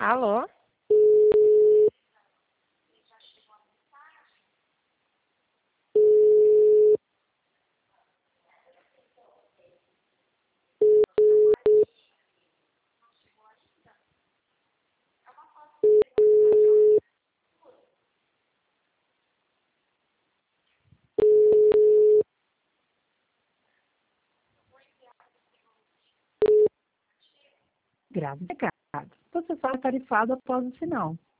Alô? Grave recado. Você será tarifado após o sinal.